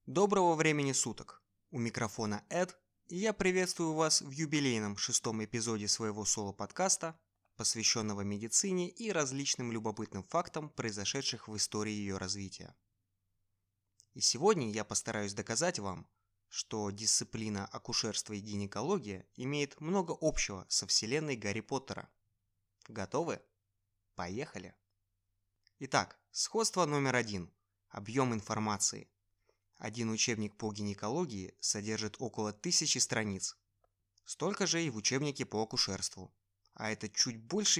Доброго времени суток! У микрофона Эд, и я приветствую вас в юбилейном 6-м эпизоде своего соло-подкаста, посвященного медицине и различным любопытным фактам, произошедших в истории ее развития. И сегодня я постараюсь доказать вам, что дисциплина акушерства и гинекология имеет много общего со вселенной Гарри Поттера. Готовы? Поехали! Итак, сходство номер 1. Объем информации. Один учебник по гинекологии содержит около 1000 страниц. Столько же и в учебнике по акушерству. А это чуть больше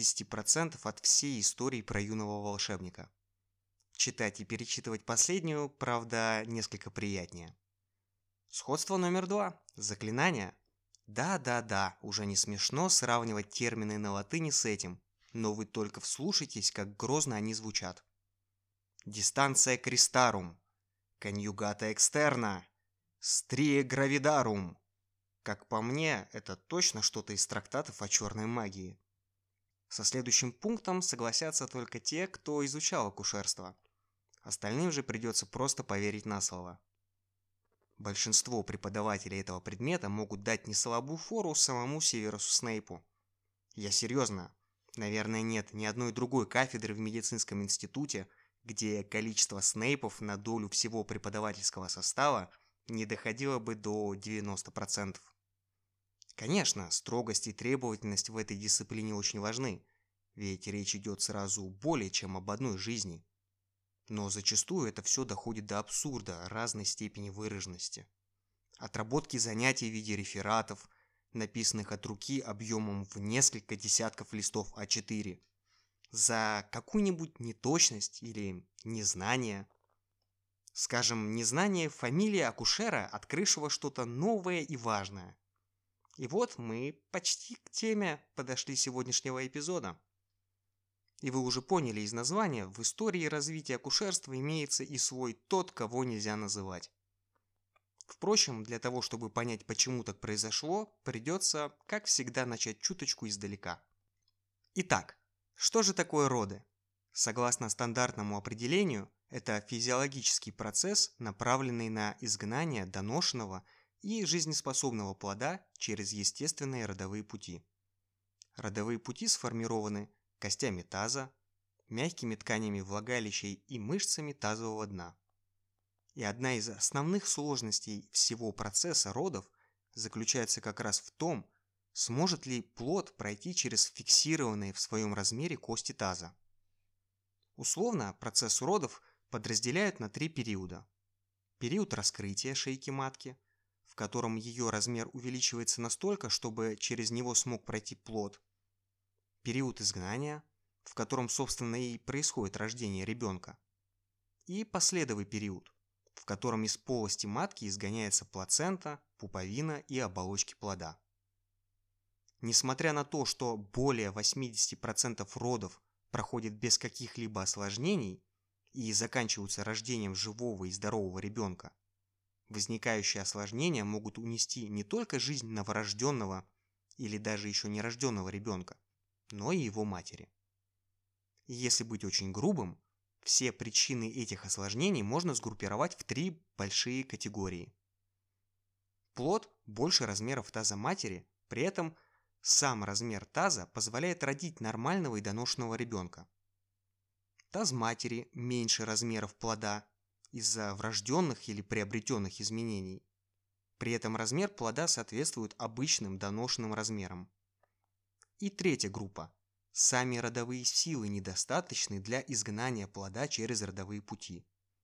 50% от всей истории про юного волшебника. Читать и перечитывать последнюю, правда, несколько приятнее. Сходство номер 2. Заклинания. Да, уже не смешно сравнивать термины на латыни с этим, но вы только вслушайтесь, как грозно они звучат. Дистанция крестарум. Конъюгата экстерна. Стрие гравидарум. Как по мне, это точно что-то из трактатов о черной магии. Со следующим пунктом согласятся только те, кто изучал акушерство. Остальным же придется просто поверить на слово. Большинство преподавателей этого предмета могут дать неслабую фору самому Северусу Снейпу. Я серьезно. Наверное, нет ни одной другой кафедры в медицинском институте, где количество Снейпов на долю всего преподавательского состава не доходило бы до 90%. Конечно, строгость и требовательность в этой дисциплине очень важны, ведь речь идет сразу более чем об одной жизни. Но зачастую это все доходит до абсурда разной степени выраженности. Отработки занятий в виде рефератов, написанных от руки объемом в несколько десятков листов А4, за какую-нибудь неточность или незнание. Скажем, незнание фамилии акушера, открывшего что-то новое и важное. И вот мы почти к теме подошли сегодняшнего эпизода. И вы уже поняли из названия, в истории развития акушерства имеется и свой тот, кого нельзя называть. Впрочем, для того, чтобы понять, почему так произошло, придется, как всегда, начать чуточку издалека. Итак, что же такое роды? Согласно стандартному определению, это физиологический процесс, направленный на изгнание доношенного и жизнеспособного плода через естественные родовые пути. Родовые пути сформированы костями таза, мягкими тканями влагалища и мышцами тазового дна. И одна из основных сложностей всего процесса родов заключается как раз в том, сможет ли плод пройти через фиксированные в своем размере кости таза. Условно процесс родов подразделяют на 3 периода. Период раскрытия шейки матки, в котором ее размер увеличивается настолько, чтобы через него смог пройти плод. Период изгнания, в котором, собственно, и происходит рождение ребенка. И последовый период, в котором из полости матки изгоняется плацента, пуповина и оболочки плода. Несмотря на то, что более 80% родов проходят без каких-либо осложнений и заканчиваются рождением живого и здорового ребенка, возникающие осложнения могут унести не только жизнь новорожденного или даже еще нерожденного ребенка, но и его матери. И если быть очень грубым, все причины этих осложнений можно сгруппировать в 3 большие категории. Плод больше размеров таза матери, при этом сам размер таза позволяет родить нормального и доношенного ребенка. Таз матери меньше размеров плода из-за врожденных или приобретенных изменений. При этом размер плода соответствует обычным доношенным размерам. И третья группа. Сами родовые силы недостаточны для изгнания плода через родовые пути.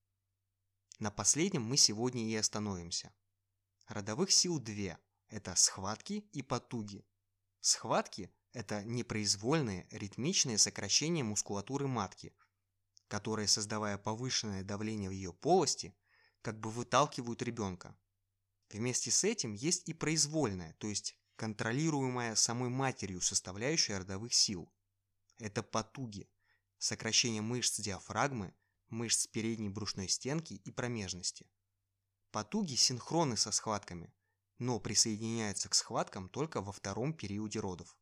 На последнем мы сегодня и остановимся. Родовых сил 2 – это схватки и потуги. Схватки – это непроизвольные ритмичные сокращения мускулатуры матки, которые, создавая повышенное давление в ее полости, как бы выталкивают ребенка. Вместе с этим есть и произвольная, то есть контролируемая самой матерью составляющая родовых сил. Это потуги, сокращение мышц диафрагмы, мышц передней брюшной стенки и промежности. Потуги синхронны со схватками, но присоединяются к схваткам только во втором периоде родов.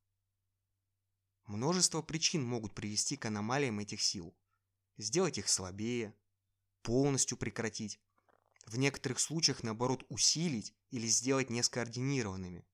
Множество причин могут привести к аномалиям этих сил. Сделать их слабее, полностью прекратить, в некоторых случаях наоборот усилить или сделать нескоординированными.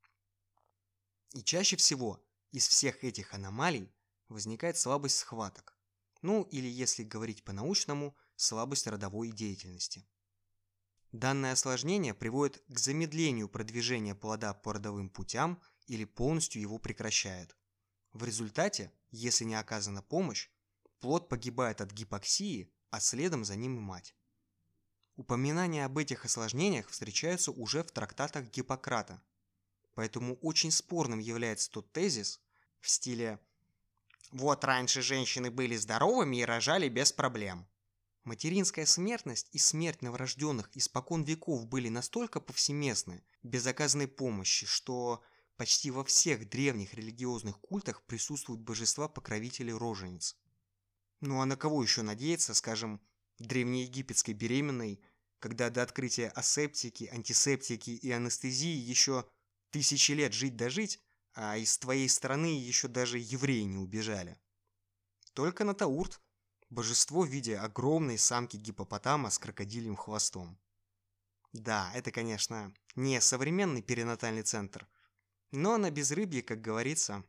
И чаще всего из всех этих аномалий возникает слабость схваток. Ну или, если говорить по-научному, слабость родовой деятельности. Данное осложнение приводит к замедлению продвижения плода по родовым путям или полностью его прекращает. В результате, если не оказана помощь, плод погибает от гипоксии, а следом за ним и мать. Упоминания об этих осложнениях встречаются уже в трактатах Гиппократа, поэтому очень спорным является тот тезис в стиле «Вот раньше женщины были здоровыми и рожали без проблем». Материнская смертность и смерть новорожденных испокон веков были настолько повсеместны, без оказанной помощи, что почти во всех древних религиозных культах присутствуют божества-покровители рожениц. Ну а на кого еще надеяться, скажем, древнеегипетской беременной, когда до открытия асептики, антисептики и анестезии еще тысячи лет жить, а из твоей страны еще даже евреи не убежали. Только на Таурт, божество в виде огромной самки гиппопотама с крокодильем хвостом. Да, это, конечно, не современный перинатальный центр, но на безрыбье, как говорится.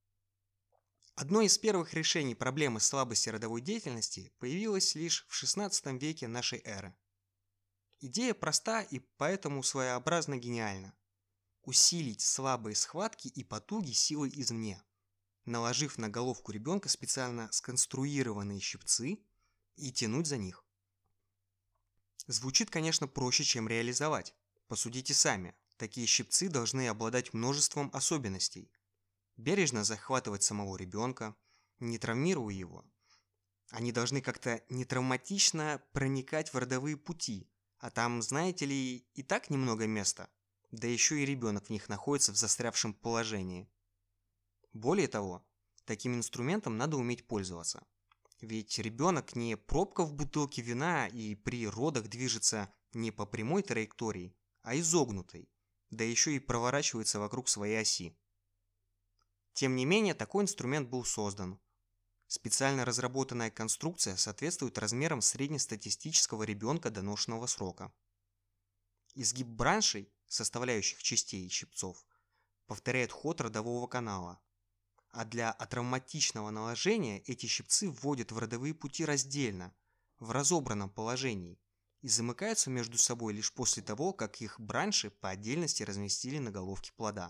Одно из первых решений проблемы слабости родовой деятельности появилось лишь в XVI веке нашей эры. Идея проста и поэтому своеобразно гениальна. Усилить слабые схватки и потуги силой извне, наложив на головку ребенка специально сконструированные щипцы и тянуть за них. Звучит, конечно, проще, чем реализовать. Посудите сами, такие щипцы должны обладать множеством особенностей. Бережно захватывать самого ребенка, не травмируя его. Они должны как-то нетравматично проникать в родовые пути, а там, знаете ли, и так немного места, да еще и ребенок в них находится в застрявшем положении. Более того, таким инструментом надо уметь пользоваться. Ведь ребенок не пробка в бутылке вина и при родах движется не по прямой траектории, а изогнутой, да еще и проворачивается вокруг своей оси. Тем не менее, такой инструмент был создан. Специально разработанная конструкция соответствует размерам среднестатистического ребенка доношенного срока. Изгиб браншей, составляющих частей щипцов, повторяет ход родового канала, а для атравматичного наложения эти щипцы вводят в родовые пути раздельно, в разобранном положении, и замыкаются между собой лишь после того, как их бранши по отдельности разместили на головке плода.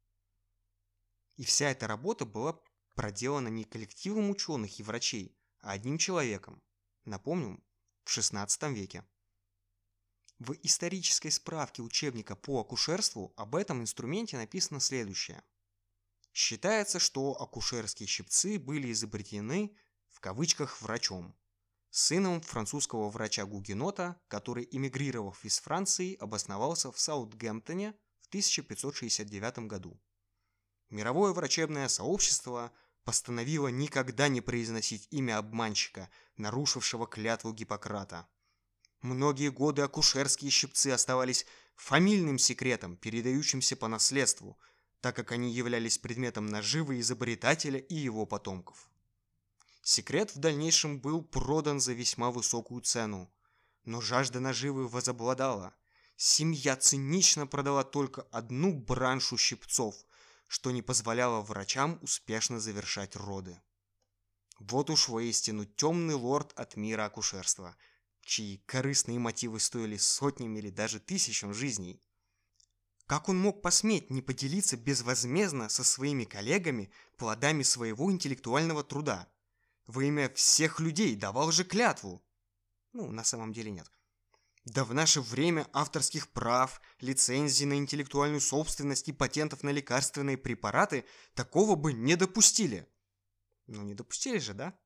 И вся эта работа была проделана не коллективом ученых и врачей, а одним человеком, напомним, в XVI веке. В исторической справке учебника по акушерству об этом инструменте написано следующее. Считается, что акушерские щипцы были изобретены в кавычках «врачом», сыном французского врача-гугенота, который, эмигрировав из Франции, обосновался в Саутгемптоне в 1569 году. Мировое врачебное сообщество постановило никогда не произносить имя обманщика, нарушившего клятву Гиппократа. Многие годы акушерские щипцы оставались фамильным секретом, передающимся по наследству, так как они являлись предметом наживы изобретателя и его потомков. Секрет в дальнейшем был продан за весьма высокую цену, но жажда наживы возобладала. Семья цинично продала только одну браншу щипцов, что не позволяло врачам успешно завершать роды. Вот уж воистину темный лорд от мира акушерства, чьи корыстные мотивы стоили сотнями или даже тысячам жизней. Как он мог посметь не поделиться безвозмездно со своими коллегами плодами своего интеллектуального труда? Во имя всех людей давал же клятву. На самом деле нет. Да в наше время авторских прав, лицензий на интеллектуальную собственность и патентов на лекарственные препараты такого бы не допустили. Не допустили же, да?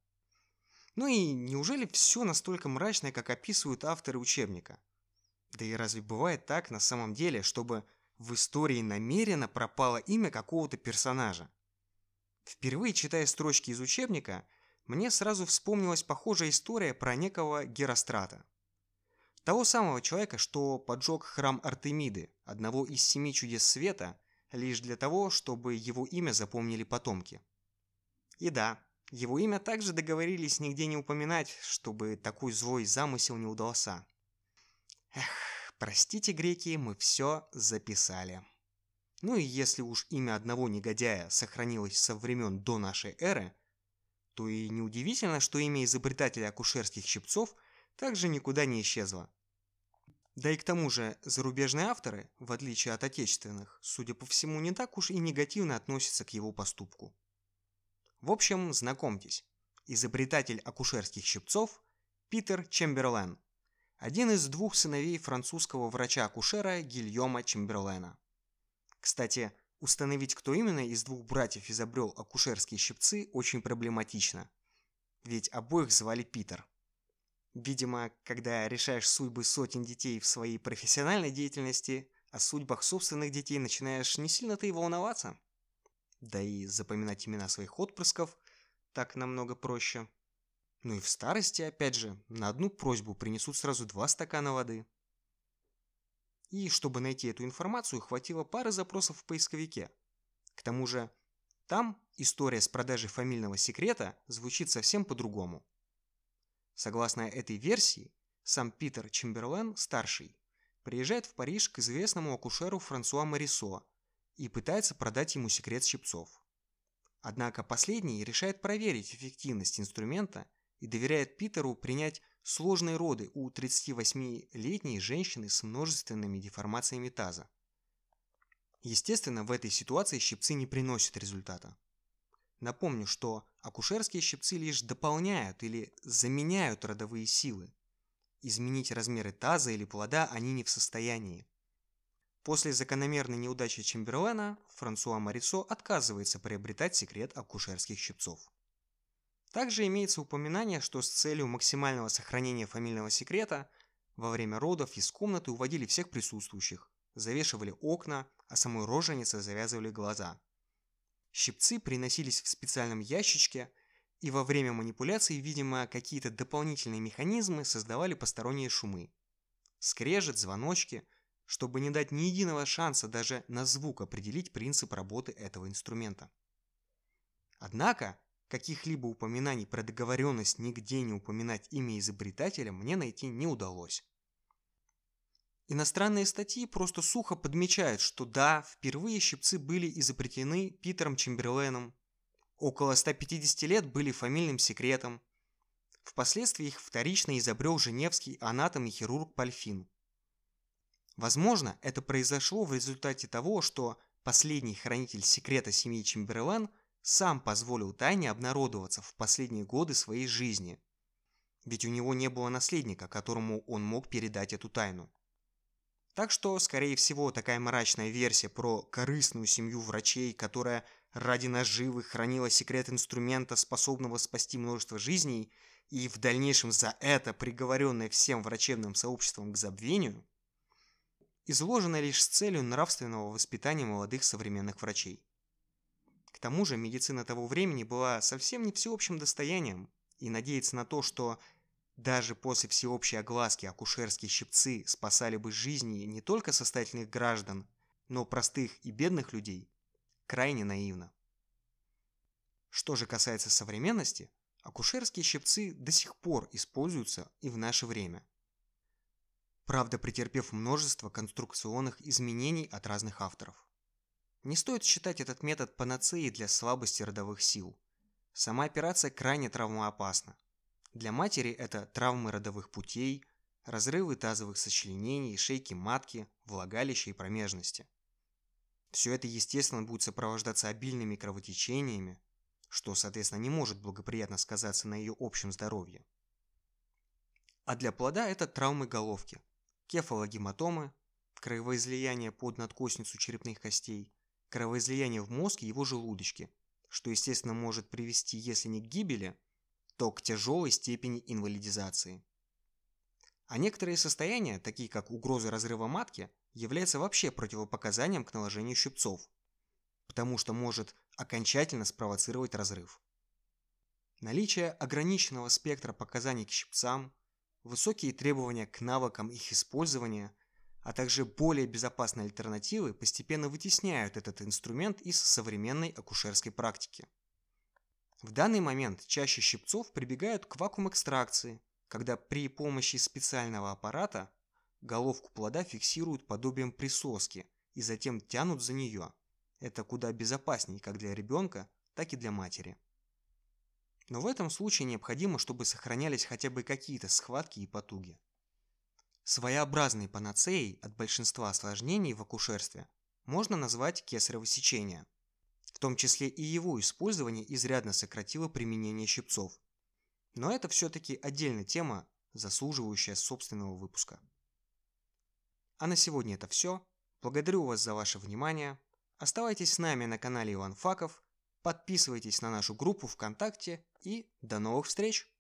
И неужели все настолько мрачное, как описывают авторы учебника? Да и разве бывает так на самом деле, чтобы в истории намеренно пропало имя какого-то персонажа? Впервые читая строчки из учебника, мне сразу вспомнилась похожая история про некого Герострата. Того самого человека, что поджег храм Артемиды, одного из 7 чудес света, лишь для того, чтобы его имя запомнили потомки. И да, его имя также договорились нигде не упоминать, чтобы такой злой замысел не удался. Простите, греки, мы все записали. Ну и если уж имя одного негодяя сохранилось со времен до нашей эры, то и неудивительно, что имя изобретателя акушерских щипцов также никуда не исчезло. Да и к тому же зарубежные авторы, в отличие от отечественных, судя по всему, не так уж и негативно относятся к его поступку. В общем, знакомьтесь, изобретатель акушерских щипцов Питер Чемберлен, один из двух сыновей французского врача-акушера Гильома Чемберлена. Кстати, установить, кто именно из двух братьев изобрел акушерские щипцы, очень проблематично, ведь обоих звали Питер. Видимо, когда решаешь судьбы сотен детей в своей профессиональной деятельности, о судьбах собственных детей начинаешь не сильно-то и волноваться. Да и запоминать имена своих отпрысков так намного проще. Ну и в старости, опять же, на одну просьбу принесут сразу 2 стакана воды. И чтобы найти эту информацию, хватило пары запросов в поисковике. К тому же, там история с продажей фамильного секрета звучит совсем по-другому. Согласно этой версии, сам Питер Чемберлен-старший приезжает в Париж к известному акушеру Франсуа Марисо и пытается продать ему секрет щипцов. Однако последний решает проверить эффективность инструмента и доверяет Питеру принять сложные роды у 38-летней женщины с множественными деформациями таза. Естественно, в этой ситуации щипцы не приносят результата. Напомню, что акушерские щипцы лишь дополняют или заменяют родовые силы. Изменить размеры таза или плода они не в состоянии. После закономерной неудачи Чемберлена Франсуа Марисо отказывается приобретать секрет акушерских щипцов. Также имеется упоминание, что с целью максимального сохранения фамильного секрета во время родов из комнаты уводили всех присутствующих, завешивали окна, а самой роженице завязывали глаза. Щипцы приносились в специальном ящичке, и во время манипуляций, видимо, какие-то дополнительные механизмы создавали посторонние шумы. Скрежет, звоночки, чтобы не дать ни единого шанса даже на звук определить принцип работы этого инструмента. Однако, каких-либо упоминаний про договоренность нигде не упоминать имя изобретателя мне найти не удалось. Иностранные статьи просто сухо подмечают, что да, впервые щипцы были изобретены Питером Чемберленом, около 150 лет были фамильным секретом, впоследствии их вторично изобрел женевский анатом и хирург Пальфин. Возможно, это произошло в результате того, что последний хранитель секрета семьи Чемберлен сам позволил тайне обнародоваться в последние годы своей жизни, ведь у него не было наследника, которому он мог передать эту тайну. Так что, скорее всего, такая мрачная версия про корыстную семью врачей, которая ради наживы хранила секрет инструмента, способного спасти множество жизней, и в дальнейшем за это приговоренная всем врачебным сообществом к забвению, изложена лишь с целью нравственного воспитания молодых современных врачей. К тому же медицина того времени была совсем не всеобщим достоянием, и надеяться на то, что даже после всеобщей огласки акушерские щипцы спасали бы жизни не только состоятельных граждан, но простых и бедных людей, крайне наивно. Что же касается современности, акушерские щипцы до сих пор используются и в наше время. Правда, претерпев множество конструкционных изменений от разных авторов. Не стоит считать этот метод панацеей для слабости родовых сил. Сама операция крайне травмоопасна. Для матери это травмы родовых путей, разрывы тазовых сочленений, шейки матки, влагалища и промежности. Все это, естественно, будет сопровождаться обильными кровотечениями, что, соответственно, не может благоприятно сказаться на ее общем здоровье. А для плода это травмы головки, кефалогематомы, кровоизлияние под надкостницу черепных костей, кровоизлияние в мозг и его желудочке, что, естественно, может привести, если не к гибели, то к тяжелой степени инвалидизации. А некоторые состояния, такие как угроза разрыва матки, являются вообще противопоказанием к наложению щипцов, потому что может окончательно спровоцировать разрыв. Наличие ограниченного спектра показаний к щипцам, высокие требования к навыкам их использования, а также более безопасные альтернативы постепенно вытесняют этот инструмент из современной акушерской практики. В данный момент чаще щипцов прибегают к вакуум-экстракции, когда при помощи специального аппарата головку плода фиксируют подобием присоски и затем тянут за нее. Это куда безопаснее как для ребенка, так и для матери. Но в этом случае необходимо, чтобы сохранялись хотя бы какие-то схватки и потуги. Своеобразной панацеей от большинства осложнений в акушерстве можно назвать кесарево сечение. В том числе и его использование изрядно сократило применение щипцов. Но это все-таки отдельная тема, заслуживающая собственного выпуска. А на сегодня это все. Благодарю вас за ваше внимание. Оставайтесь с нами на канале Иван Факов, подписывайтесь на нашу группу ВКонтакте и до новых встреч!